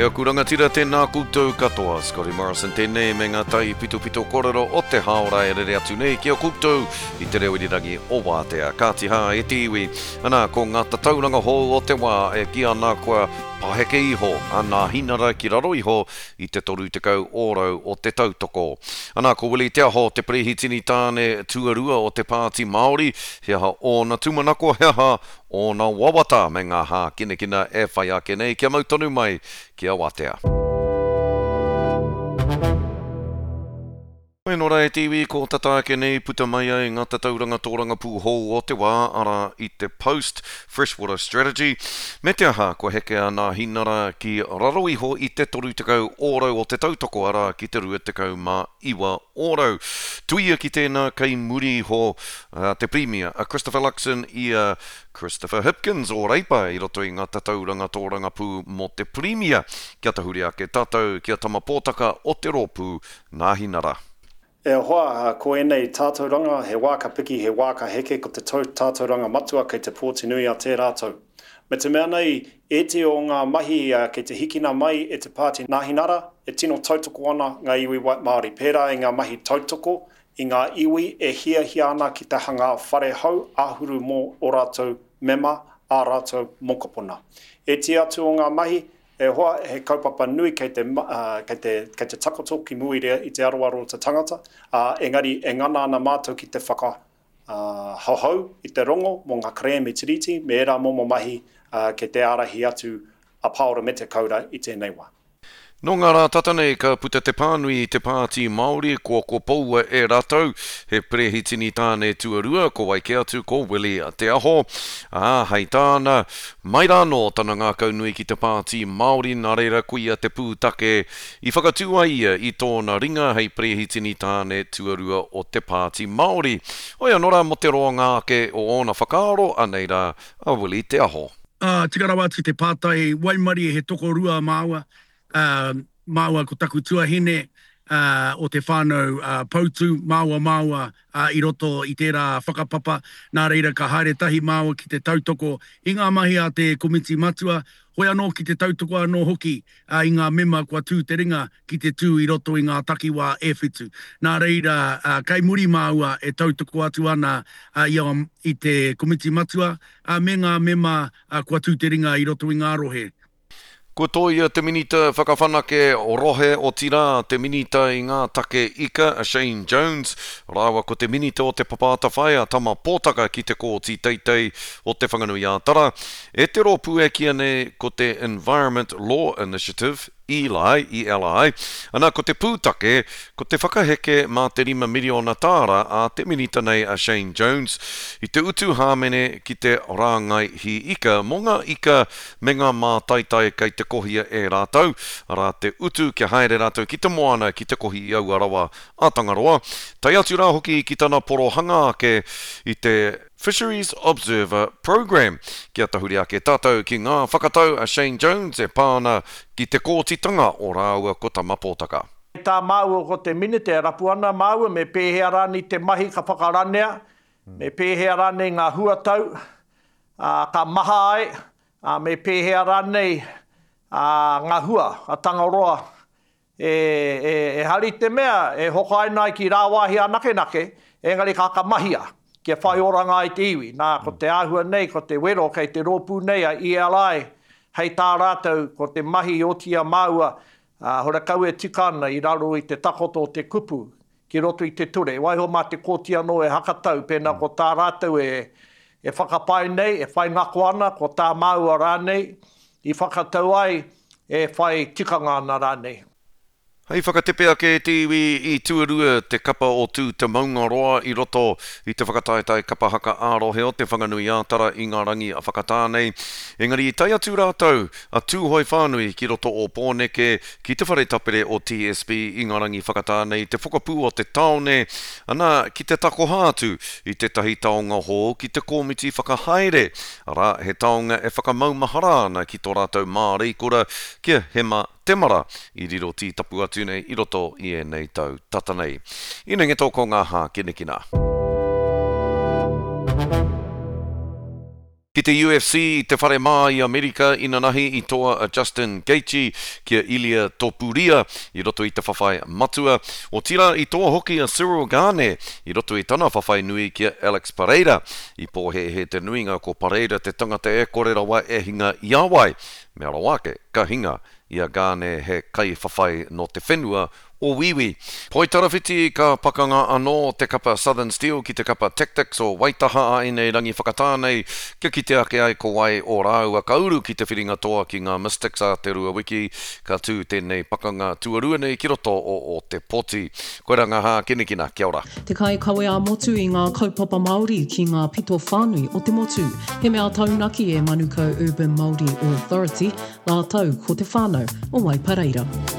Kia kurangatira tēnā koutou katoa, Scotty Morrison tēnei me ngā tai pito kōrero o te haora e rere atu nei kia koutou I te reo irirangi o Wātea. Kātiha e te iwi, ana ko ngā tatauranga hou o te wā e ki ana koa paheke iho, ana hinara ki raro iho I te toru te kau ōrau o te tautoko. Ana ko wili te aho te prehitini tāne tuarua o te pāti Māori, heaha o na tumanako heaha o na wawata me ngā hā kinekina e whai ake nei kia mautonu mai kia Wātea. Koe nora e tiwi ko tataake nei puta mai ai ngā tatauranga tōranga pū hou o te wā ara I te Post Freshwater Strategy. Me te aha ko heke ana hinara ki raro iho I te toru te kau ōrau o te tautoko ara ki te rua te kau mā iwa ōrau. Tuia ki tēnā kei muri ho te Premier Christopher Luxon I Christopher Hipkins o reipa I roto I ngā tatauranga tōranga pū mo te Premier. Kia tahuri ake tātou kia tama pōtaka o te rōpū nā hinara. E hoa, ko enei tātauranga, he wāka piki, he wāka heke, ko te tātauranga matua kei te pōtinui a te rātou. Me te mea nei, e te o ngā mahi kei te hikina mai e te pāti Nahinara, e tino tautoko ana ngā iwi Māori. Pērā e ngā mahi tautoko, I ngā iwi e hia ana ki te hanga whare hau, ahuru mō o rātou mema, a rātou mokopuna. E te atu o ngā mahi, e hoa he kaupapa nui kei te takoto ki muirea I te aroaro o te tangata, engari e ngana ana mātou ki te whaka hauhau I te rongo mō ngā kreme tiriti, me era momo mahi kei te arahi atu a paora me te kaura I tēnei wā. No ngā rā tatanei ka puta te pānui I te pāti Māori ko paua e rātou he prehitini tāne tuarua ko wai ke atu ko wili te aho. Hei tāna mai rāno tana ngā kaunui ki te pāti Māori nā reira kuia te pūtake I whakatua ia I tōna ringa hei prehitini tāne tuarua o te pāti Māori. Oia nora mo te roa ngāke o ona whakaaro anei rā a wili te aho. Tikarawati te pātai Waimari he toko rua māua. Māua ko taku tuahine o te whānau pautu māua I roto I tērā whakapapa nā reira ka haere tahi māua ki te tautoko I ngā mahi a te komiti matua hoi anō ki te tautoko anō hoki I ngā mema kua tū te ringa ki te tū I roto I ngā takiwā e whitu nā reira kai muri māua e tautoko atu ana I te komiti matua me ngā mema kua tū te ringa I roto I ngā rohe. Ko toia te minita whakawhanake o rohe o tira te minita I ngā take ika a Shane Jones. Rāua ko te minita o te papata whai a tama pōtaka ki te kōti teitei o te whanganui ātara. E te rōpū e kia ne ko te Environment Law Initiative, ELI, ana ko te pūtake, ko te whakaheke mā te 5 miliona tāra a te minita nei a Shane Jones I te utu hāmene ki te rāngai hi ika, mō ngā ika me ngā mā taitai kei te kohia e rātau, rā te utu kia haere rātau ki te moana ki te kohi I au arawa a Tangaroa. Tai atu rā hoki ki tana porohanga ake I te Fisheries Observer Program. Kia tahuri ake tātou ki ngā whakatau a Shane Jones e pāna ki te kōtitanga o rāua ko tama pōtaka. Tā māua ko te minite e rapu ana māua me pēhea rani te mahi ka whakaranea, me pēhea rani ngā huatau, ka maha ai, me pēhea rani ngā hua, a Tangaroa. E hari te mea, e hokaina ki rāwahi a nake, engari ka mahia. Kia whai oranga I te iwi. Nā, ko te āhua nei, ko te wero, kei te rōpū nei a ELI, hei tā rātou, ko te mahi o tia māua, hora kau e tikana I raro I te takoto o te kupu, ki roto I te ture. Waiho mā te kōtia no e hakatau, pēnā ko tā rātou e whakapai nei, e whai ngako ana, ko tā māua rānei, I whakatau ai, e whai tikanga ana rānei. Hei whakatepe ake te iwi I tuarua te kapa o tū te maungaroa I roto I te whakataetai kapa haka ārohe o te whanganui ātara I ngā rangi a whakatānei. Engari I tai atu rātou a tūhoi whānui ki roto o Pōneke ki te whare tapere o TSB I ngā rangi whakatānei te whakapū o te taone ana ki te tako hātu I te tahi taonga hō ki te komiti whakahaere. Ara he taonga e whakamaumahara ana ki tō rātou mārikura kia hema temara I riro ti tapu atu nei I roto I e nei tau tatanei. Ina nge tōko ngā hā kinekina. Ki te UFC I te whare mā I Amerika ina nahi I toa Justin Gaethje kia Ilia Topuria I roto I te whawhai matua. O tira I toa hoki a Cyril Gane I roto I tana whawhai nui kia Alex Pereira. I pōhe te nuinga ko Pereira te tangata e kore rawa e hinga I awai. Mea rawake ka hinga Ia Gane he kai whawhai no te whenua o Wiwi. Poi tarawhiti ka pakanga anō te kapa Southern Steel ki te kapa Tactics o Waitaha I nei rangi whakatānei kia ki te ake ai ko wai o rāua ka uru ki te whiringa toa ki ngā Mystics a te rua wiki ka tū tēnei pakanga tuarua nei ki roto o te poti. Koe ranga hā kinekina, kia ora. Te kai kawe a motu I ngā kaupapa Māori ki ngā pito whānui o te motu. He mea taunaki e Manukau Urban Māori Authority, la tau ko te whānau o Waipareira.